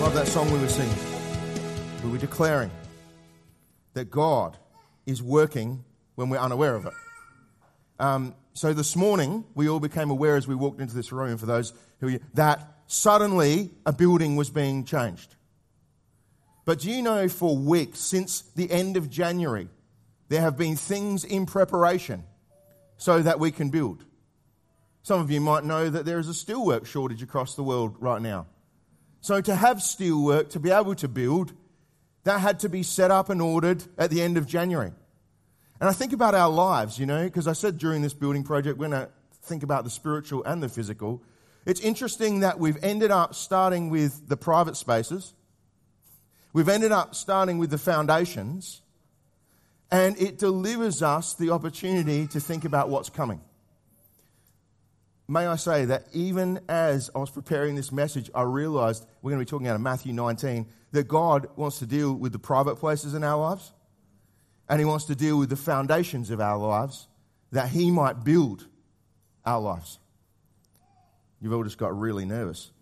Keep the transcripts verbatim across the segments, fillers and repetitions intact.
love that song we were singing. We were declaring that God is working when we're unaware of it. Um, so this morning, we all became aware as we walked into this room, for those who that suddenly a building was being changed. But do you know, for weeks, since the end of January, there have been things in preparation so that we can build. Some of you might know that there is a steelwork shortage across the world right now. So to have steelwork, to be able to build, that had to be set up and ordered at the end of January. And I think about our lives, you know, because I said during this building project, we're going to think about the spiritual and the physical. It's interesting that we've ended up starting with the private spaces. We've ended up starting with the foundations. And it delivers us the opportunity to think about what's coming. May I say that even as I was preparing this message, I realized we're going to be talking out of Matthew nineteen, that God wants to deal with the private places in our lives, and He wants to deal with the foundations of our lives, that He might build our lives. You've all just got really nervous.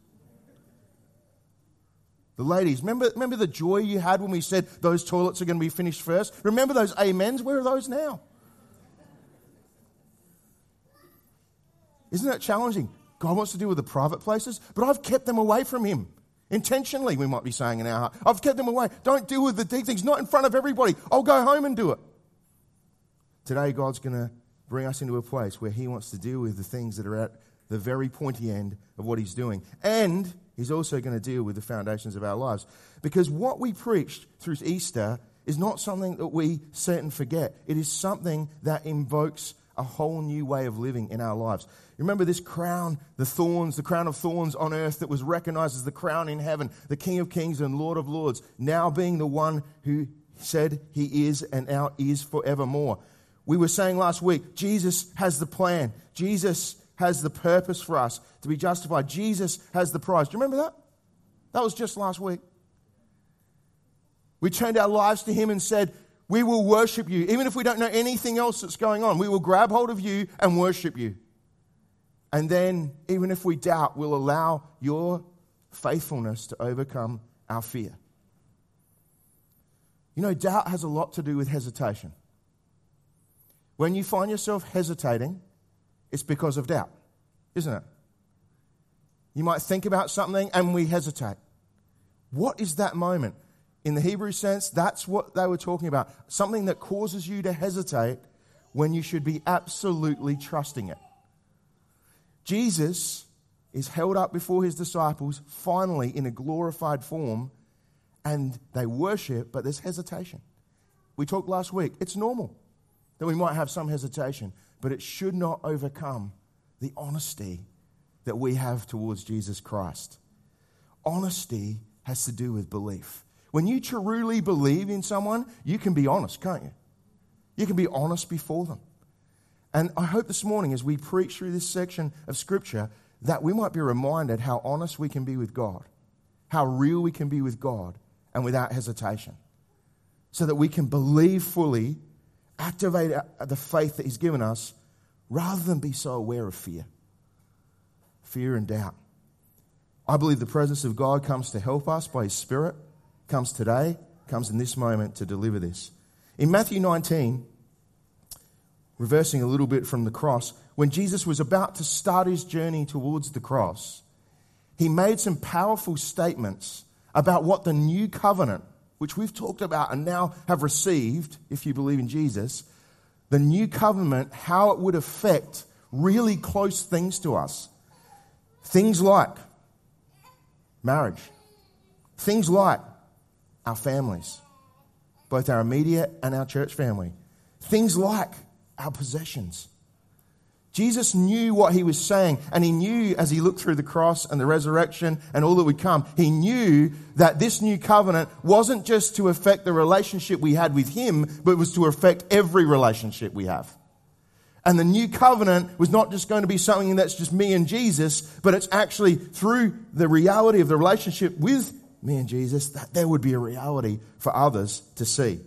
The ladies, remember, remember the joy you had when we said those toilets are going to be finished first? Remember those amens? Where are those now? Isn't that challenging? God wants to deal with the private places, but I've kept them away from Him. Intentionally, we might be saying in our heart. I've kept them away. Don't deal with the deep things, not in front of everybody. I'll go home and do it. Today, God's going to bring us into a place where He wants to deal with the things that are at the very pointy end of what He's doing. And He's also going to deal with the foundations of our lives. Because what we preached through Easter is not something that we set and forget. It is something that invokes a whole new way of living in our lives. Remember this crown, the thorns, the crown of thorns on earth that was recognized as the crown in heaven, the King of Kings and Lord of Lords, now being the one who said He is and now is forevermore. We were saying last week, Jesus has the plan. Jesus has the purpose for us to be justified. Jesus has the prize. Do you remember that? That was just last week. We turned our lives to Him and said, we will worship You. Even if we don't know anything else that's going on, we will grab hold of You and worship You. And then, even if we doubt, we'll allow Your faithfulness to overcome our fear. You know, doubt has a lot to do with hesitation. When you find yourself hesitating, it's because of doubt, isn't it? You might think about something and we hesitate. What is that moment? In the Hebrew sense, that's what they were talking about. Something that causes you to hesitate when you should be absolutely trusting it. Jesus is held up before His disciples, finally in a glorified form, and they worship, but there's hesitation. We talked last week. It's normal that we might have some hesitation, but it should not overcome the honesty that we have towards Jesus Christ. Honesty has to do with belief. When you truly believe in someone, you can be honest, can't you? You can be honest before them. And I hope this morning, as we preach through this section of Scripture, that we might be reminded how honest we can be with God, how real we can be with God, and without hesitation, so that we can believe fully, activate the faith that He's given us, rather than be so aware of fear, fear and doubt. I believe the presence of God comes to help us by His Spirit, comes today, comes in this moment to deliver this. In Matthew nineteen, reversing a little bit from the cross, when Jesus was about to start His journey towards the cross, He made some powerful statements about what the new covenant, which we've talked about and now have received, if you believe in Jesus, the new covenant, how it would affect really close things to us. Things like marriage. Things like our families, both our immediate and our church family. Things like our possessions. Jesus knew what He was saying, and He knew as He looked through the cross and the resurrection and all that would come, He knew that this new covenant wasn't just to affect the relationship we had with Him, but it was to affect every relationship we have. And the new covenant was not just going to be something that's just me and Jesus, but it's actually through the reality of the relationship with me and Jesus that there would be a reality for others to see.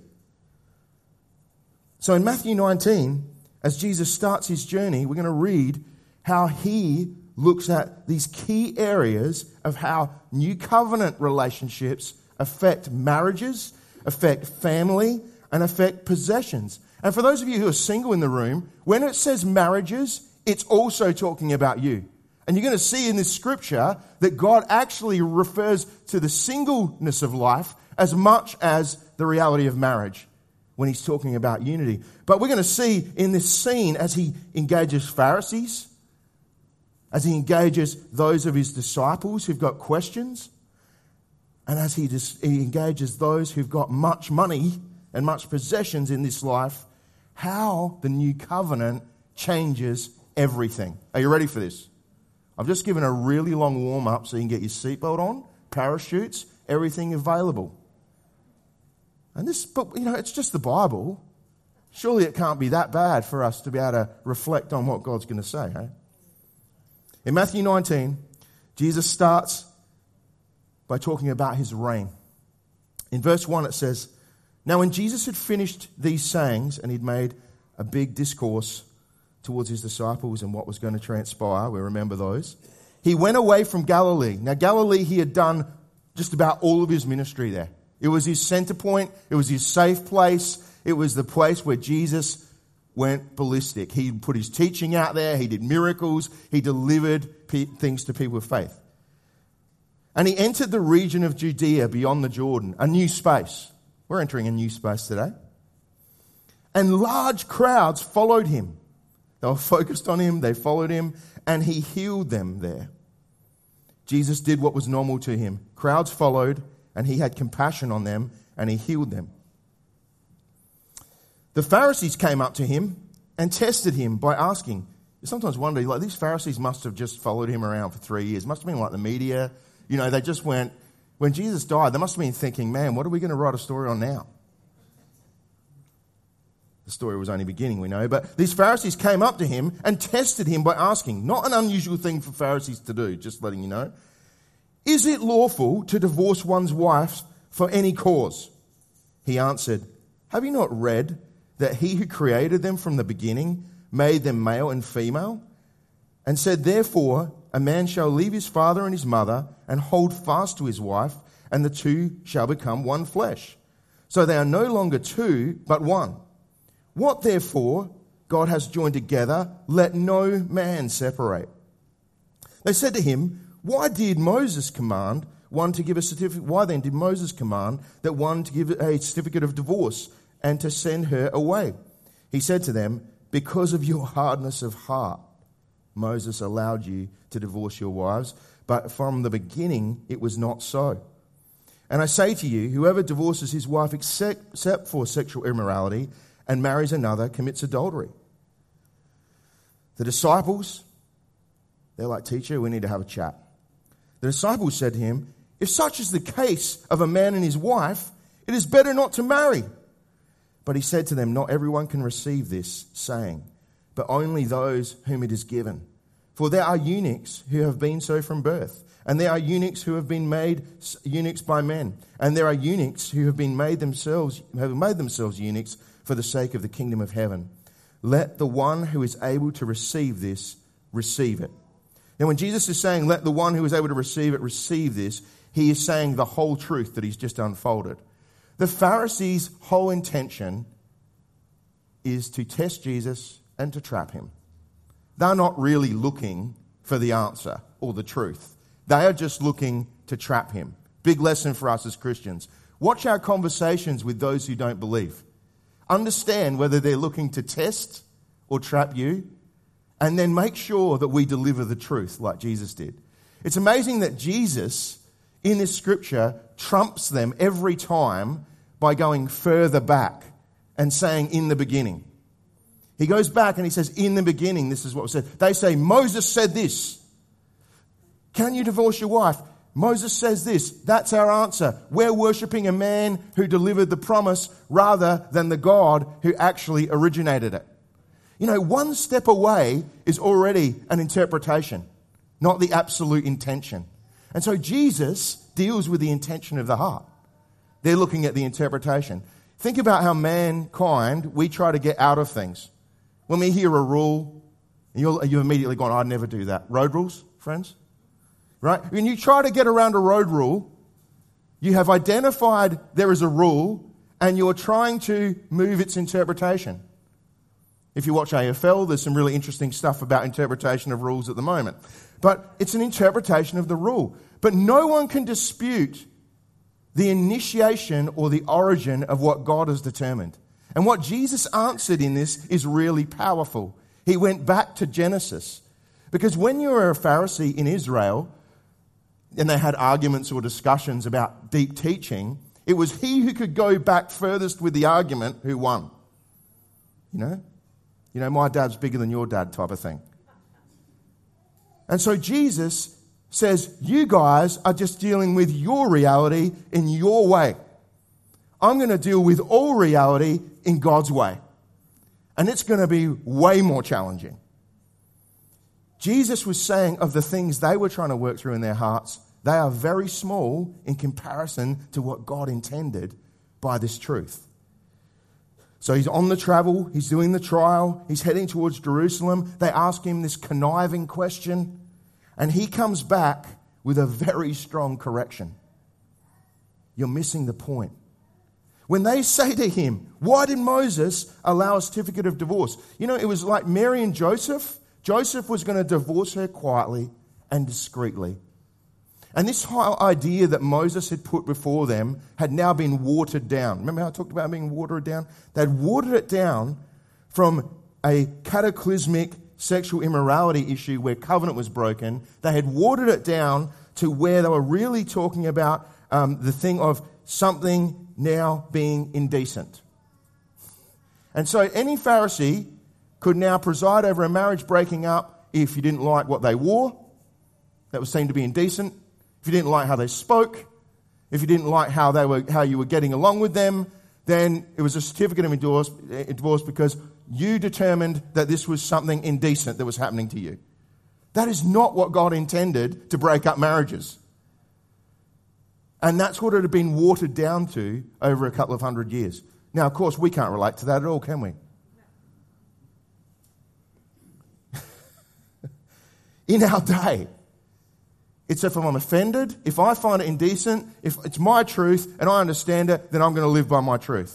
So in Matthew nineteen, as Jesus starts His journey, we're going to read how He looks at these key areas of how new covenant relationships affect marriages, affect family, and affect possessions. And for those of you who are single in the room, when it says marriages, it's also talking about you. And you're going to see in this scripture that God actually refers to the singleness of life as much as the reality of marriage when he's talking about unity. But we're going to see in this scene as he engages Pharisees, as he engages those of his disciples who've got questions, and as he, dis- he engages those who've got much money and much possessions in this life, how the new covenant changes everything. Are you ready for this? I've just given a really long warm-up so you can get your seatbelt on, parachutes, everything available. And this, but you know, it's just the Bible. Surely it can't be that bad for us to be able to reflect on what God's going to say, hey? In Matthew nineteen, Jesus starts by talking about his reign. In verse one it says, "Now when Jesus had finished these sayings and he'd made a big discourse towards his disciples and what was going to transpire," we remember those, "he went away from Galilee." Now Galilee, he had done just about all of his ministry there. It was his center point. It was his safe place. It was the place where Jesus went ballistic. He put his teaching out there. He did miracles. He delivered pe- things to people of faith. And he entered the region of Judea beyond the Jordan, a new space. We're entering a new space today. And large crowds followed him. They were focused on him. They followed him. And he healed them there. Jesus did what was normal to him. Crowds followed, and he had compassion on them, and he healed them. The Pharisees came up to him and tested him by asking. You sometimes wonder, like, these Pharisees must have just followed him around for three years. Must have been like the media. You know, they just went, when Jesus died, they must have been thinking, man, what are we going to write a story on now? The story was only beginning, we know. But these Pharisees came up to him and tested him by asking, not an unusual thing for Pharisees to do, just letting you know, "Is it lawful to divorce one's wife for any cause?" He answered, "Have you not read that he who created them from the beginning made them male and female, and said, therefore, a man shall leave his father and his mother and hold fast to his wife, and the two shall become one flesh. So they are no longer two, but one. What therefore God has joined together, let no man separate." They said to him, "Why did Moses command one to give a certificate? Why then did Moses command that one to give a certificate of divorce and to send her away?" He said to them, "Because of your hardness of heart, Moses allowed you to divorce your wives, but from the beginning it was not so. And I say to you, whoever divorces his wife except, except for sexual immorality and marries another commits adultery." The disciples, they're like, "Teacher, we need to have a chat." The disciples said to him, "If such is the case of a man and his wife, it is better not to marry." But he said to them, "Not everyone can receive this saying, but only those whom it is given. For there are eunuchs who have been so from birth, and there are eunuchs who have been made eunuchs by men, and there are eunuchs who have been made themselves have made themselves eunuchs for the sake of the kingdom of heaven. Let the one who is able to receive this receive it." Now, when Jesus is saying, "Let the one who is able to receive it receive this," he is saying the whole truth that he's just unfolded. The Pharisees' whole intention is to test Jesus and to trap him. They're not really looking for the answer or the truth. They are just looking to trap him. Big lesson for us as Christians. Watch our conversations with those who don't believe. Understand whether they're looking to test or trap you, and then make sure that we deliver the truth like Jesus did. It's amazing that Jesus, in this scripture, trumps them every time by going further back and saying, "In the beginning." He goes back and he says, "In the beginning, this is what was said." They say, "Moses said this. Can you divorce your wife?" Moses says this. That's our answer. We're worshipping a man who delivered the promise rather than the God who actually originated it. You know, one step away is already an interpretation, not the absolute intention. And so Jesus deals with the intention of the heart. They're looking at the interpretation. Think about how mankind, we try to get out of things. When we hear a rule, you'll, you've immediately gone, "I'd never do that." Road rules, friends? Right? When you try to get around a road rule, you have identified there is a rule and you're trying to move its interpretation. If you watch A F L, there's some really interesting stuff about interpretation of rules at the moment. But it's an interpretation of the rule. But no one can dispute the initiation or the origin of what God has determined. And what Jesus answered in this is really powerful. He went back to Genesis. Because when you were a Pharisee in Israel, and they had arguments or discussions about deep teaching, it was he who could go back furthest with the argument who won. You know? You know, my dad's bigger than your dad type of thing. And so Jesus says, you guys are just dealing with your reality in your way. I'm going to deal with all reality in God's way. And it's going to be way more challenging. Jesus was saying of the things they were trying to work through in their hearts, they are very small in comparison to what God intended by this truth. So he's on the travel, he's doing the trial, he's heading towards Jerusalem. They ask him this conniving question, and he comes back with a very strong correction. You're missing the point. When they say to him, why did Moses allow a certificate of divorce? You know, it was like Mary and Joseph. Joseph was going to divorce her quietly and discreetly. And this whole idea that Moses had put before them had now been watered down. Remember how I talked about being watered down? They'd watered it down from a cataclysmic sexual immorality issue where covenant was broken. They had watered it down to where they were really talking about um, the thing of something now being indecent. And so any Pharisee could now preside over a marriage breaking up if you didn't like what they wore. That was seen to be indecent. If you didn't like how they spoke, if you didn't like how they were, how you were getting along with them, then it was a certificate of divorce, divorce because you determined that this was something indecent that was happening to you. That is not what God intended to break up marriages. And that's what it had been watered down to over a couple of hundred years. Now, of course, we can't relate to that at all, can we? In our day, it's if I'm offended, if I find it indecent, if it's my truth and I understand it, then I'm going to live by my truth.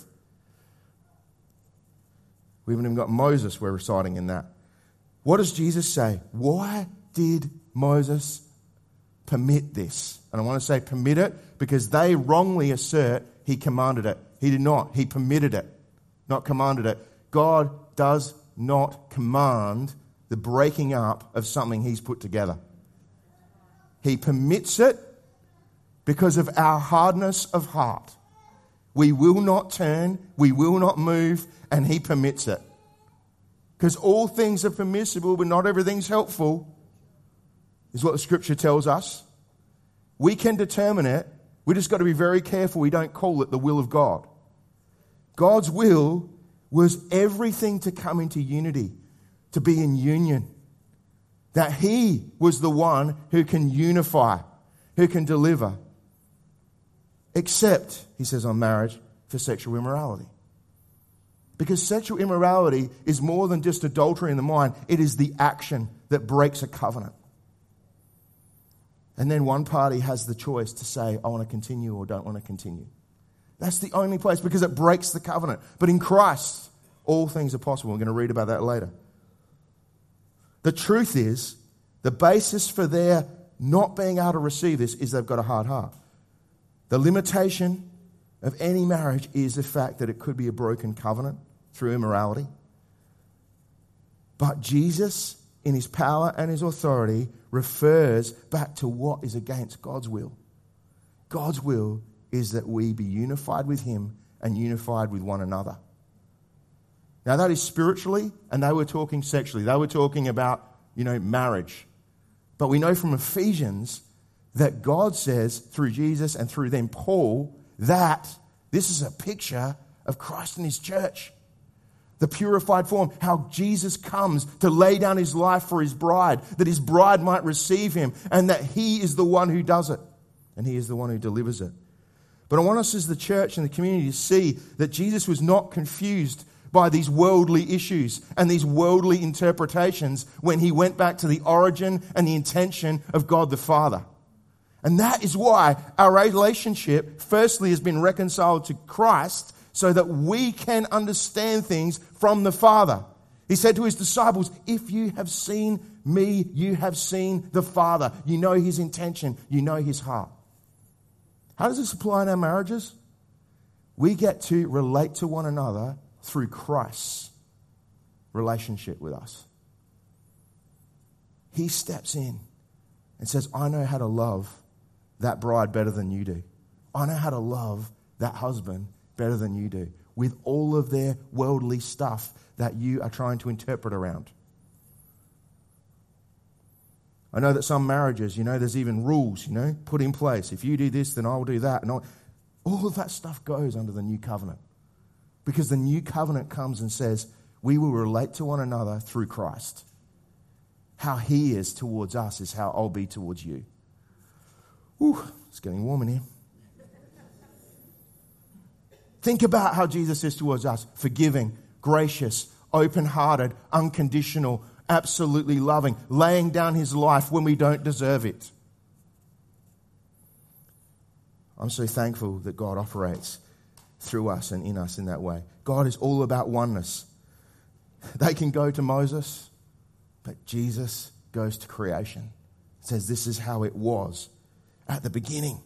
We haven't even got Moses we're reciting in that. What does Jesus say? Why did Moses permit this? And I want to say permit it because they wrongly assert he commanded it. He did not. He permitted it, not commanded it. God does not command the breaking up of something he's put together. He permits it because of our hardness of heart. We will not turn, we will not move, and he permits it. Because all things are permissible, but not everything's helpful, is what the scripture tells us. We can determine it. We just got to be very careful we don't call it the will of God. God's will was everything to come into unity, to be in union. That he was the one who can unify, who can deliver. Except, he says on marriage, for sexual immorality. Because sexual immorality is more than just adultery in the mind. It is the action that breaks a covenant. And then one party has the choice to say, I want to continue or don't want to continue. That's the only place because it breaks the covenant. But in Christ, all things are possible. We're going to read about that later. The truth is, the basis for their not being able to receive this is they've got a hard heart. The limitation of any marriage is the fact that it could be a broken covenant through immorality. But Jesus, in his power and his authority, refers back to what is against God's will. God's will is that we be unified with him and unified with one another. Now that is spiritually, and they were talking sexually. They were talking about, you know, marriage. But we know from Ephesians that God says through Jesus and through them Paul that this is a picture of Christ and his church. The purified form, how Jesus comes to lay down his life for his bride, that his bride might receive him, and that he is the one who does it, and he is the one who delivers it. But I want us as the church and the community to see that Jesus was not confused by these worldly issues and these worldly interpretations when he went back to the origin and the intention of God the Father. And that is why our relationship, firstly, has been reconciled to Christ so that we can understand things from the Father. He said to his disciples, if you have seen me, you have seen the Father. You know his intention. You know his heart. How does this apply in our marriages? We get to relate to one another through Christ's relationship with us. He steps in and says, I know how to love that bride better than you do. I know how to love that husband better than you do, with all of their worldly stuff that you are trying to interpret around. I know that some marriages, you know, there's even rules, you know, put in place. If you do this, then I'll do that. And I'll, all of that stuff goes under the new covenant. Because the new covenant comes and says, we will relate to one another through Christ. How he is towards us is how I'll be towards you. Ooh, it's getting warm in here. Think about how Jesus is towards us. Forgiving, gracious, open-hearted, unconditional, absolutely loving, laying down his life when we don't deserve it. I'm so thankful that God operates through us and in us in that way. God is all about oneness. They can go to Moses, but Jesus goes to creation. It says this is how it was at the beginning.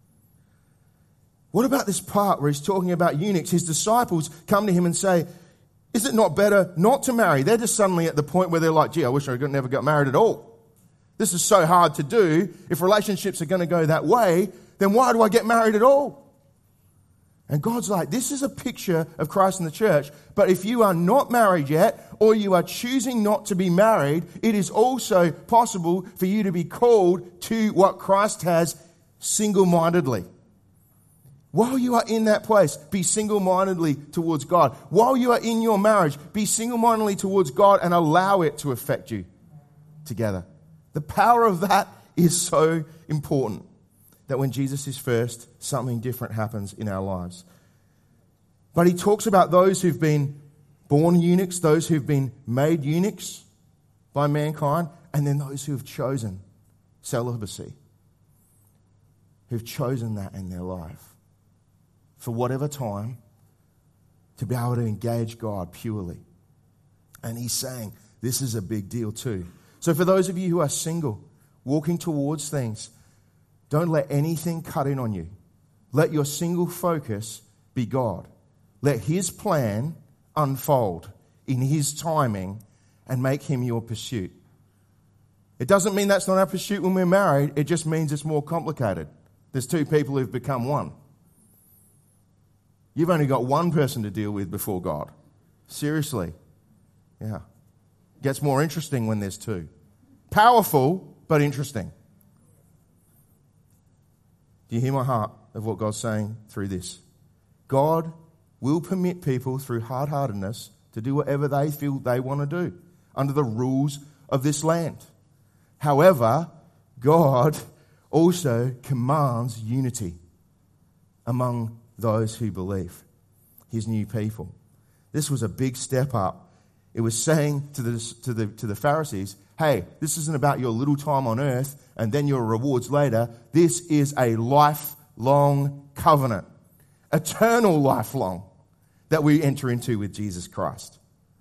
What about this part where he's talking about eunuchs? His disciples come to him and say, is it not better not to marry? They're just suddenly at the point where they're like, gee, I wish I never got married at all. This is so hard to do. If relationships are going to go that way, then why do I get married at all? And God's like, this is a picture of Christ in the church. But if you are not married yet, or you are choosing not to be married, it is also possible for you to be called to what Christ has single-mindedly. While you are in that place, be single-mindedly towards God. While you are in your marriage, be single-mindedly towards God and allow it to affect you together. The power of that is so important that when Jesus is first, something different happens in our lives. But he talks about those who've been born eunuchs, those who've been made eunuchs by mankind, and then those who have chosen celibacy, who've chosen that in their life for whatever time to be able to engage God purely. And he's saying this is a big deal too. So for those of you who are single, walking towards things, don't let anything cut in on you. Let your single focus be God. Let his plan unfold in his timing and make him your pursuit. It doesn't mean that's not our pursuit when we're married. It just means it's more complicated. There's two people who've become one. You've only got one person to deal with before God. Seriously. Yeah. Gets more interesting when there's two. Powerful, but interesting. Do you hear my heart of what God's saying through this? God will permit people through hard-heartedness to do whatever they feel they want to do under the rules of this land. However, God also commands unity among those who believe, his new people. This was a big step up. It was saying to the, to the, to the Pharisees, hey, this isn't about your little time on earth and then your rewards later. This is a lifelong covenant, eternal lifelong, that we enter into with Jesus Christ.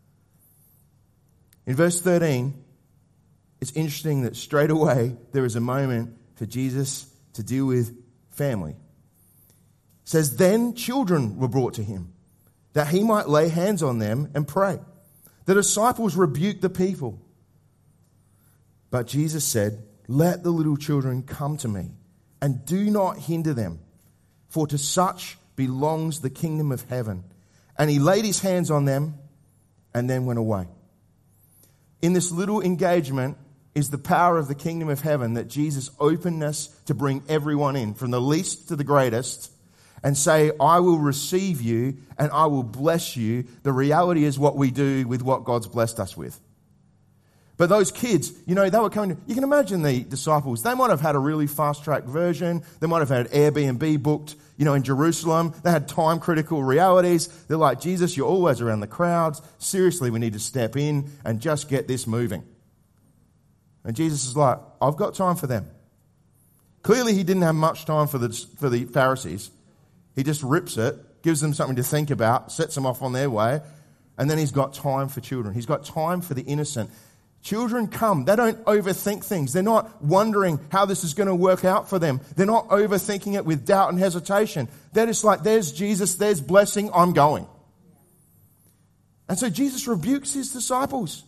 In verse thirteen, it's interesting that straight away there is a moment for Jesus to deal with family. It says, then children were brought to him, that he might lay hands on them and pray. The disciples rebuked the people. But Jesus said, let the little children come to me, and do not hinder them, for to such belongs the kingdom of heaven. And he laid his hands on them and then went away. In this little engagement is the power of the kingdom of heaven, that Jesus' openness to bring everyone in, from the least to the greatest, and say, I will receive you and I will bless you. The reality is what we do with what God's blessed us with. But those kids, you know, they were coming to, you can imagine the disciples, they might have had a really fast-track version. They might have had Airbnb booked, you know, in Jerusalem. They had time-critical realities. They're like, Jesus, you're always around the crowds. Seriously, we need to step in and just get this moving. And Jesus is like, I've got time for them. Clearly, he didn't have much time for the, for the Pharisees. He just rips it, gives them something to think about, sets them off on their way, and then he's got time for children. He's got time for the innocent. Children come. They don't overthink things. They're not wondering how this is going to work out for them. They're not overthinking it with doubt and hesitation. They're just like, there's Jesus, there's blessing, I'm going. And so Jesus rebukes his disciples.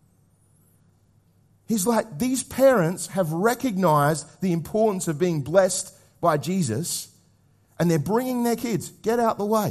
He's like, these parents have recognized the importance of being blessed by Jesus, and they're bringing their kids. Get out the way.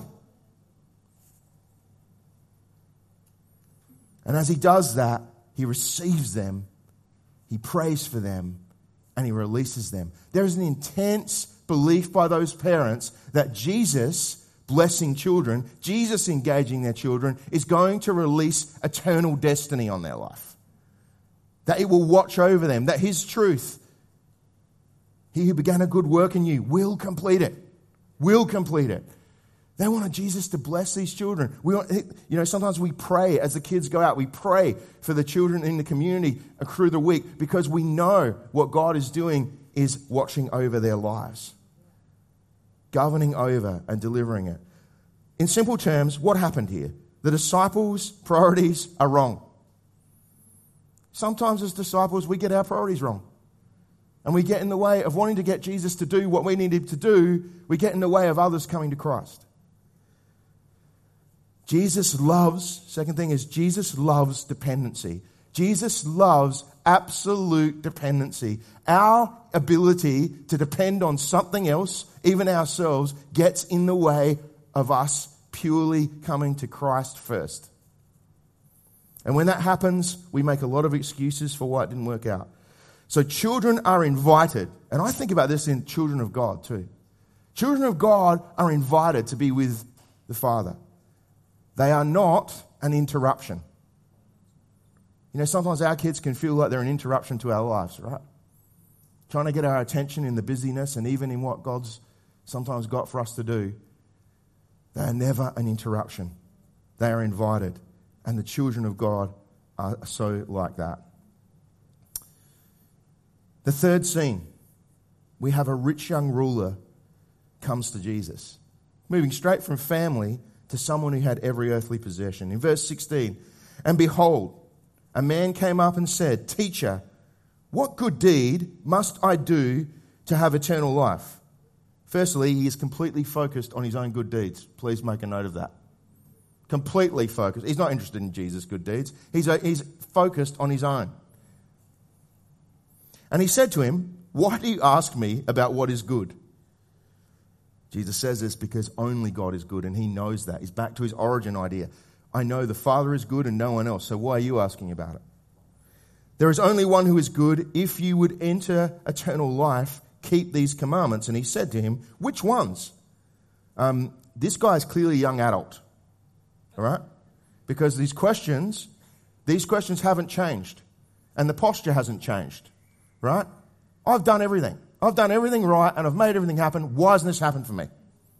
And as he does that, he receives them, he prays for them, and he releases them. There is an intense belief by those parents that Jesus blessing children, Jesus engaging their children, is going to release eternal destiny on their life. That it will watch over them, that his truth, he who began a good work in you, will complete it. Will complete it. They wanted Jesus to bless these children. We want, you know, sometimes we pray as the kids go out. We pray for the children in the community through the week because we know what God is doing is watching over their lives, governing over and delivering it. In simple terms, what happened here? The disciples' priorities are wrong. Sometimes as disciples, we get our priorities wrong. And we get in the way of wanting to get Jesus to do what we need him to do. We get in the way of others coming to Christ. Jesus loves, second thing is Jesus loves dependency. Jesus loves absolute dependency. Our ability to depend on something else, even ourselves, gets in the way of us purely coming to Christ first. And when that happens, we make a lot of excuses for why it didn't work out. So children are invited, and I think about this in children of God too. Children of God are invited to be with the Father. They are not an interruption. You know, sometimes our kids can feel like they're an interruption to our lives, right? Trying to get our attention in the busyness and even in what God's sometimes got for us to do. They are never an interruption. They are invited. And the children of God are so like that. The third scene, we have a rich young ruler comes to Jesus. Moving straight from family to someone who had every earthly possession. In verse sixteen, and behold, a man came up and said, Teacher, what good deed must I do to have eternal life? Firstly, he is completely focused on his own good deeds. Please make a note of that. Completely focused. He's not interested in Jesus' good deeds. He's, he's focused on his own. And he said to him, why do you ask me about what is good? Jesus says this because only God is good, and he knows that. He's back to his origin idea. I know the Father is good and no one else, so why are you asking about it? There is only one who is good. If you would enter eternal life, keep these commandments. And he said to him, which ones? Um, this guy is clearly a young adult, all right? Because these questions, these questions haven't changed, and the posture hasn't changed, right? I've done everything. I've done everything right and I've made everything happen. Why hasn't this happened for me?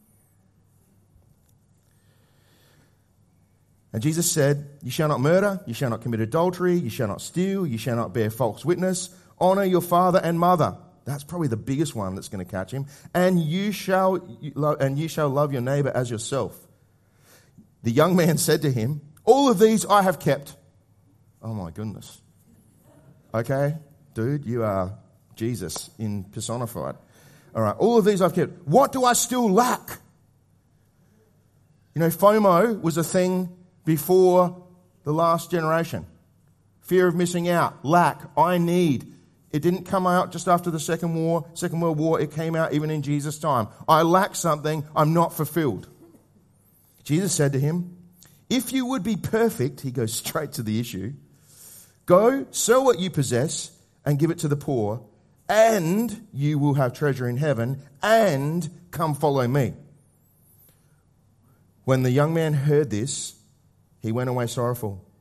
And Jesus said, you shall not murder, you shall not commit adultery, you shall not steal, you shall not bear false witness, honor your father and mother. That's probably the biggest one that's going to catch him. And you shall and you shall love your neighbor as yourself. The young man said to him, all of these I have kept. Oh my goodness. Okay, dude, you are Jesus in personified. All right, all of these I've kept. What do I still lack? You know, FOMO was a thing before the last generation. Fear of missing out, lack, I need. It didn't come out just after the Second War, Second World War. It came out even in Jesus' time. I lack something, I'm not fulfilled. Jesus said to him, if you would be perfect, he goes straight to the issue, go, sell what you possess and give it to the poor, and you will have treasure in heaven, and come follow me. When the young man heard this, he went away sorrowful,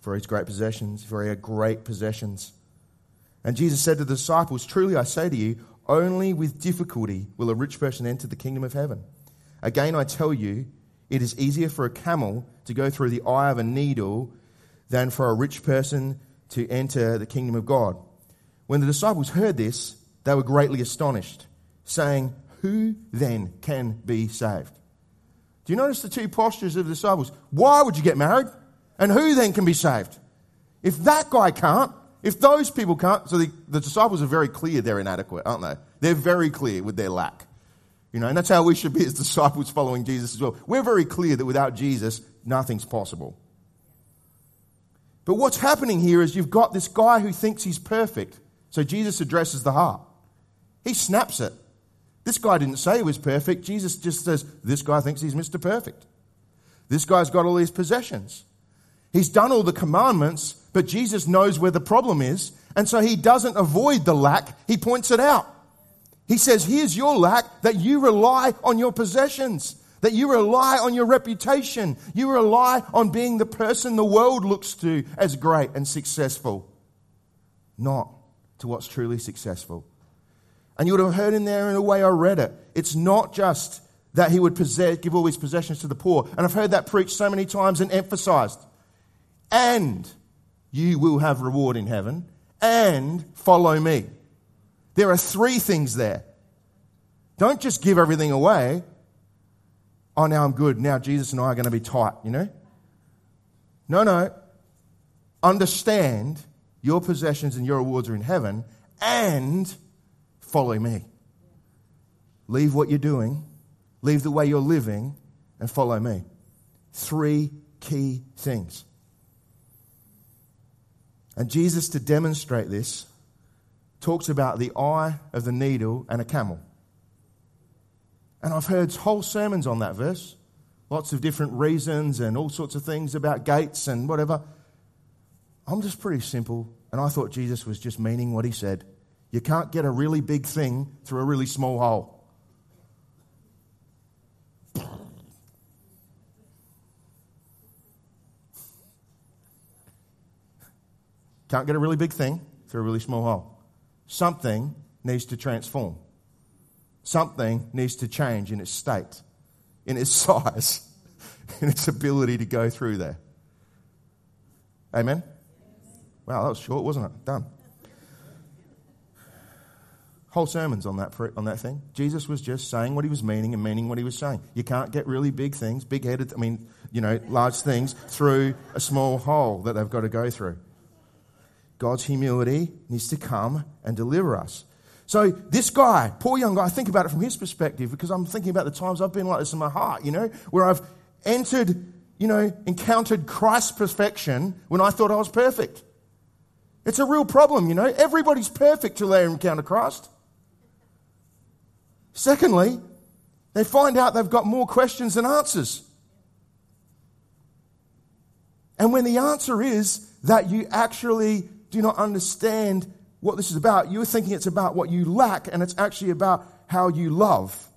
for his great possessions, for he had great possessions. And Jesus said to the disciples, truly I say to you, only with difficulty will a rich person enter the kingdom of heaven. Again, I tell you, it is easier for a camel to go through the eye of a needle than for a rich person to enter the kingdom of God. When the disciples heard this, they were greatly astonished, saying, who then can be saved? Do you notice the two postures of the disciples? Why would you get married? And who then can be saved? If that guy can't, if those people can't, so the, the disciples are very clear they're inadequate, aren't they? They're very clear with their lack. You know, and that's how we should be as disciples following Jesus as well. We're very clear that without Jesus, nothing's possible. But what's happening here is you've got this guy who thinks he's perfect. So Jesus addresses the heart. He snaps it. This guy didn't say he was perfect. Jesus just says, this guy thinks he's Mister Perfect. This guy's got all these possessions. He's done all the commandments, but Jesus knows where the problem is. And so he doesn't avoid the lack. He points it out. He says, here's your lack, that you rely on your possessions, that you rely on your reputation. You rely on being the person the world looks to as great and successful, not to what's truly successful. And you would have heard in there in a way I read it. It's not just that he would possess, give all his possessions to the poor. And I've heard that preached so many times and emphasized. And you will have reward in heaven. And follow me. There are three things there. Don't just give everything away. Oh, now I'm good. Now Jesus and I are going to be tight, you know? No, no. Understand your possessions and your rewards are in heaven, and follow me. Leave what you're doing, leave the way you're living, and follow me. Three key things. And Jesus, to demonstrate this, talks about the eye of the needle and a camel. And I've heard whole sermons on that verse. Lots of different reasons and all sorts of things about gates and whatever. I'm just pretty simple. And I thought Jesus was just meaning what he said. You can't get a really big thing through a really small hole. Can't get a really big thing through a really small hole. Something needs to transform. Something needs to change in its state, in its size, in its ability to go through there. Amen? Wow, that was short, wasn't it? Done. Whole sermons on that on that thing. Jesus was just saying what he was meaning and meaning what he was saying. You can't get really big things, big-headed, I mean, you know, large things through a small hole that they've got to go through. God's humility needs to come and deliver us. So this guy, poor young guy, I think about it from his perspective because I'm thinking about the times I've been like this in my heart, you know, where I've entered, you know, encountered Christ's perfection when I thought I was perfect. It's a real problem, you know. Everybody's perfect till they encounter Christ. Secondly, they find out they've got more questions than answers. And when the answer is that you actually do not understand what this is about, you're thinking it's about what you lack, and it's actually about how you love.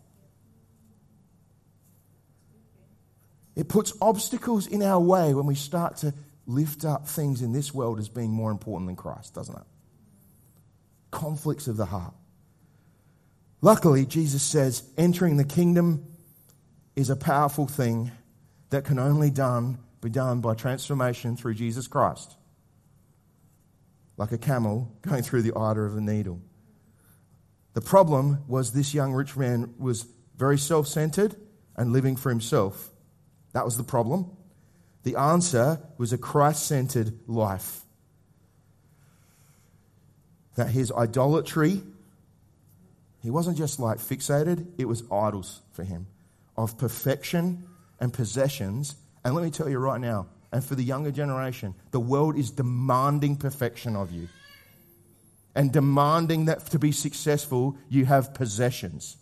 It puts obstacles in our way when we start to lift up things in this world as being more important than Christ, doesn't it? Conflicts of the heart. Luckily, Jesus says entering the kingdom is a powerful thing that can only done, be done by transformation through Jesus Christ. Like a camel going through the eye of a needle. The problem was this young rich man was very self-centered and living for himself. That was the problem. The answer was a Christ-centered life. That his idolatry, he wasn't just like fixated, it was idols for him of perfection and possessions. And let me tell you right now, and for the younger generation, the world is demanding perfection of you. And demanding that to be successful, you have possessions.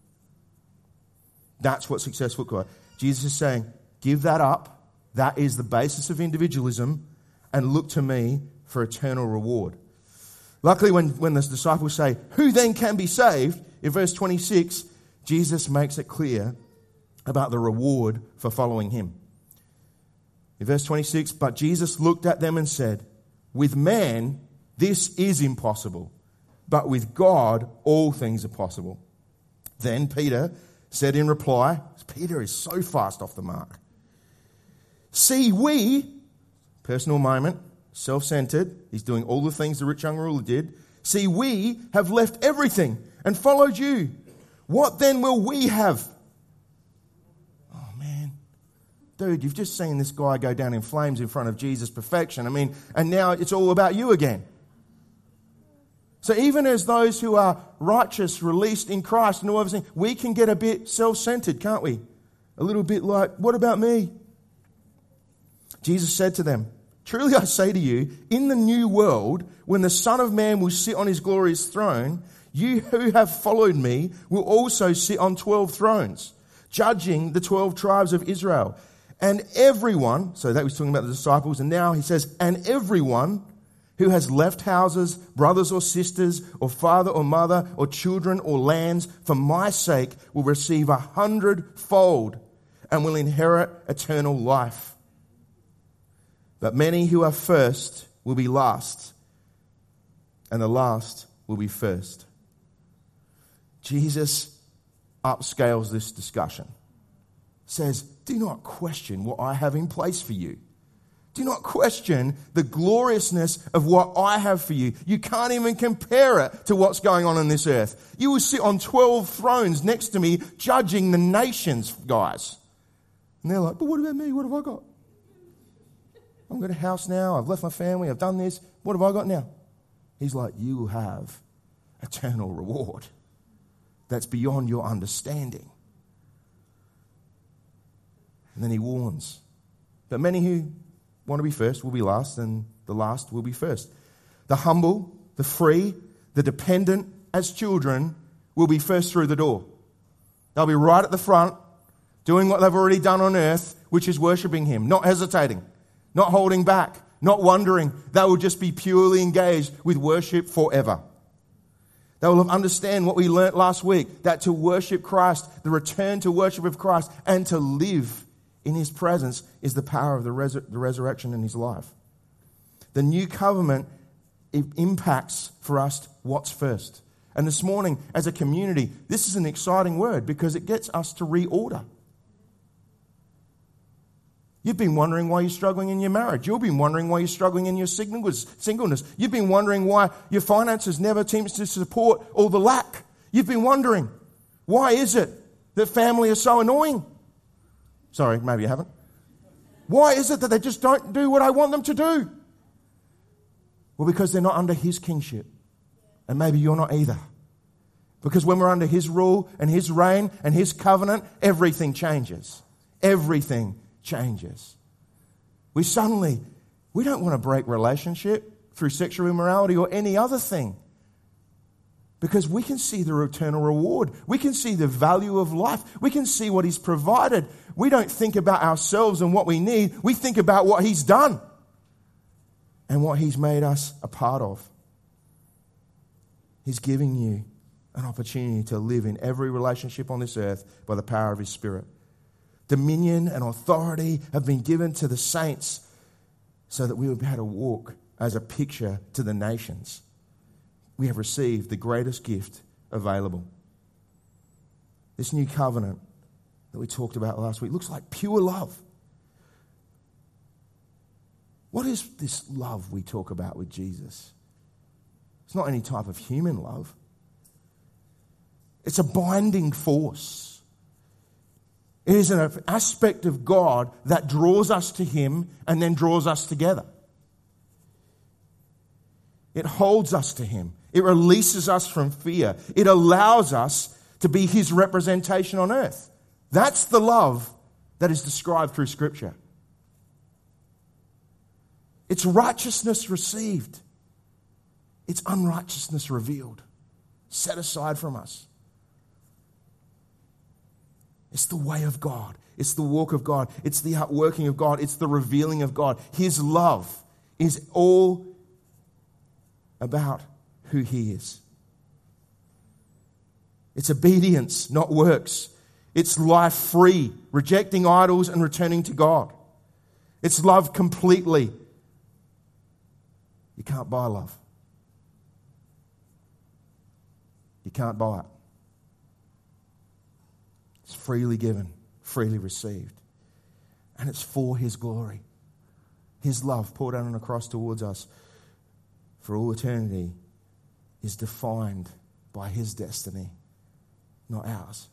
That's what successful God. Jesus is saying, give that up. That is the basis of individualism. And look to me for eternal reward. Luckily, when, when the disciples say, who then can be saved? In verse twenty-six, Jesus makes it clear about the reward for following him. In verse twenty-six, but Jesus looked at them and said, with man, this is impossible, but with God, all things are possible. Then Peter said in reply, Peter is so fast off the mark. See, we, personal moment, self-centered, he's doing all the things the rich young ruler did. See, we have left everything and followed you. What then will we have? Oh, man. Dude, you've just seen this guy go down in flames in front of Jesus' perfection. I mean, and now it's all about you again. So even as those who are righteous, released in Christ and all everything, we can get a bit self-centered, can't we? A little bit like, what about me? Jesus said to them, truly I say to you, in the new world, when the Son of Man will sit on his glorious throne, you who have followed me will also sit on twelve thrones, judging the twelve tribes of Israel. And everyone, so that was talking about the disciples, and now he says, and everyone who has left houses, brothers or sisters, or father or mother, or children or lands, for my sake will receive a hundredfold and will inherit eternal life. But many who are first will be last, and the last will be first. Jesus upscales this discussion. Says, do not question what I have in place for you. Do not question the gloriousness of what I have for you. You can't even compare it to what's going on in this earth. You will sit on twelve thrones next to me judging the nations, guys. And they're like, but what about me? What have I got? I've got a house now. I've left my family. I've done this. What have I got now? He's like, you will have eternal reward that's beyond your understanding. And then he warns that many who want to be first will be last, and the last will be first. The humble, the free, the dependent as children will be first through the door. They'll be right at the front, doing what they've already done on earth, which is worshipping him, not hesitating, not holding back, not wondering. They will just be purely engaged with worship forever. They will understand what we learnt last week, that to worship Christ, the return to worship of Christ, and to live in his presence is the power of the, resur- the resurrection in his life. The new covenant, it impacts for us what's first. And this morning, as a community, this is an exciting word because it gets us to reorder. You've been wondering why you're struggling in your marriage. You've been wondering why you're struggling in your singleness. You've been wondering why your finances never seem to support all the lack. You've been wondering, why is it that family is so annoying? Sorry, maybe you haven't. Why is it that they just don't do what I want them to do? Well, because they're not under his kingship. And maybe you're not either. Because when we're under his rule and his reign and his covenant, everything changes. Everything changes. We suddenly, we don't want to break relationship through sexual immorality or any other thing. Because we can see the eternal reward. We can see the value of life. We can see what he's provided. We don't think about ourselves and what we need. We think about what he's done and what he's made us a part of. He's giving you an opportunity to live in every relationship on this earth by the power of his Spirit. Dominion and authority have been given to the saints so that we will be able to walk as a picture to the nations. We have received the greatest gift available. This new covenant that we talked about last week looks like pure love. What is this love we talk about with Jesus? It's not any type of human love. It's a binding force. It is an aspect of God that draws us to him and then draws us together. It holds us to him. It releases us from fear. It allows us to be his representation on earth. That's the love that is described through Scripture. It's righteousness received. It's unrighteousness revealed, set aside from us. It's the way of God. It's the walk of God. It's the outworking of God. It's the revealing of God. His love is all about who he is. It's obedience, not works. It's life free, rejecting idols and returning to God. It's love completely. You can't buy love. You can't buy it. It's freely given, freely received. And it's for His glory. His love poured out on the cross towards us for all eternity is defined by His destiny, not ours.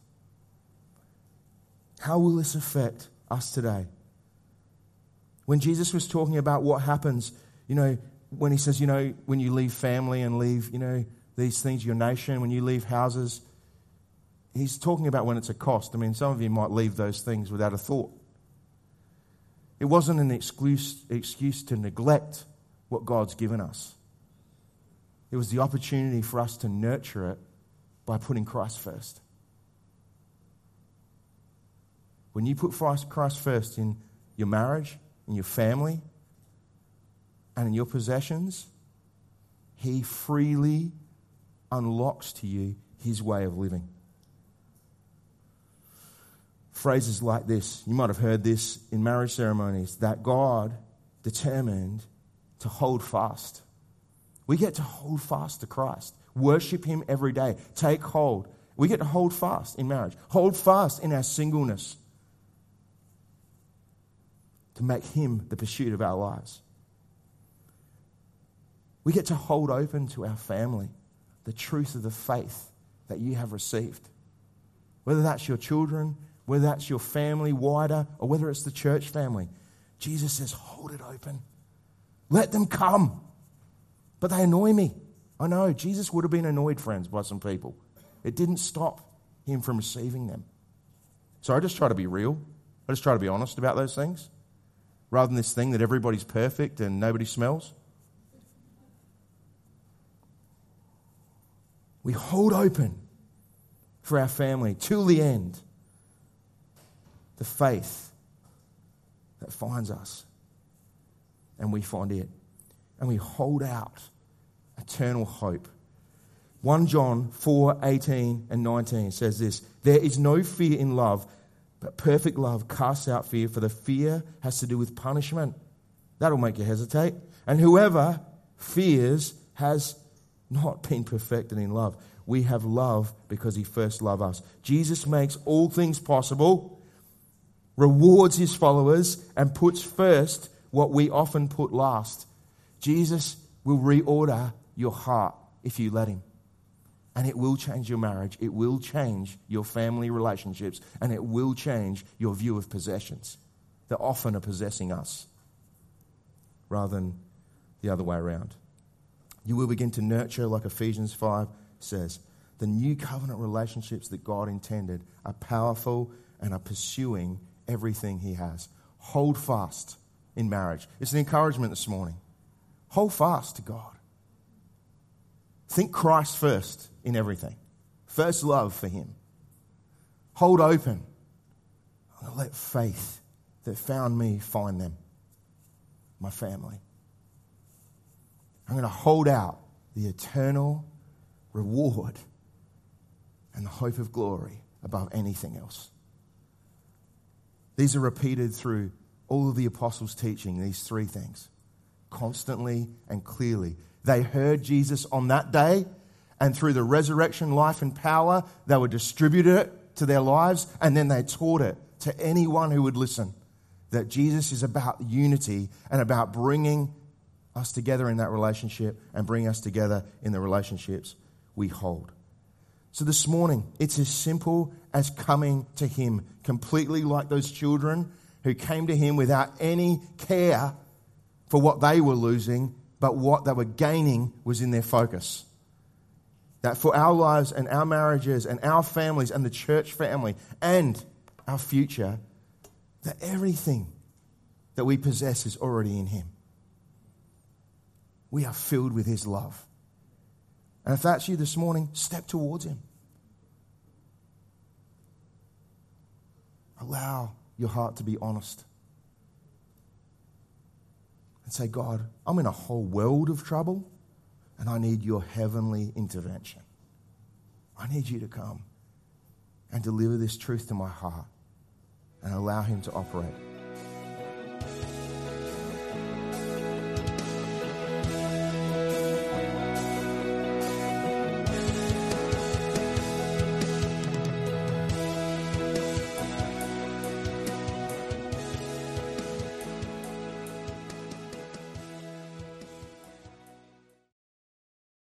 How will this affect us today? When Jesus was talking about what happens, you know, when He says, you know, when you leave family and leave, you know, these things, your nation, when you leave houses, He's talking about when it's a cost. I mean, some of you might leave those things without a thought. It wasn't an excuse, excuse to neglect what God's given us. It was the opportunity for us to nurture it by putting Christ first. When you put Christ first in your marriage, in your family, and in your possessions, He freely unlocks to you His way of living. Phrases like this, you might have heard this in marriage ceremonies, that God determined to hold fast. We get to hold fast to Christ. Worship Him every day. Take hold. We get to hold fast in marriage. Hold fast in our singleness. To make Him the pursuit of our lives. We get to hold open to our family the truth of the faith that you have received. Whether that's your children, whether that's your family wider, or whether it's the church family. Jesus says, hold it open. Let them come. But they annoy me. I know, Jesus would have been annoyed, friends, by some people. It didn't stop Him from receiving them. So I just try to be real. I just try to be honest about those things. Rather than this thing that everybody's perfect and nobody smells. We hold open for our family till the end the faith that finds us and we find it. And we hold out eternal hope. First John four eighteen and nineteen says this, there is no fear in love, but perfect love casts out fear, for the fear has to do with punishment. That'll make you hesitate. And whoever fears has not been perfected in love. We have love because He first loved us. Jesus makes all things possible, rewards His followers, and puts first what we often put last. Jesus will reorder your heart if you let Him. And it will change your marriage. It will change your family relationships. And it will change your view of possessions that often are possessing us rather than the other way around. You will begin to nurture, like Ephesians five says, the new covenant relationships that God intended are powerful and are pursuing everything He has. Hold fast in marriage. It's an encouragement this morning. Hold fast to God. Think Christ first in everything. First love for Him. Hold open. I'm going to let faith that found me find them. My family. I'm going to hold out the eternal reward and the hope of glory above anything else. These are repeated through all of the apostles' teaching, these three things, constantly and clearly. They heard Jesus on that day, and through the resurrection, life, and power, they would distribute it to their lives, and then they taught it to anyone who would listen, that Jesus is about unity and about bringing us together in that relationship and bring us together in the relationships we hold. So this morning, it's as simple as coming to Him, completely like those children who came to Him without any care for what they were losing, but what they were gaining was in their focus. That for our lives and our marriages and our families and the church family and our future, that everything that we possess is already in Him. We are filled with His love. And if that's you this morning, step towards Him. Allow your heart to be honest. And say, God, I'm in a whole world of trouble and I need your heavenly intervention. I need you to come and deliver this truth to my heart and allow Him to operate.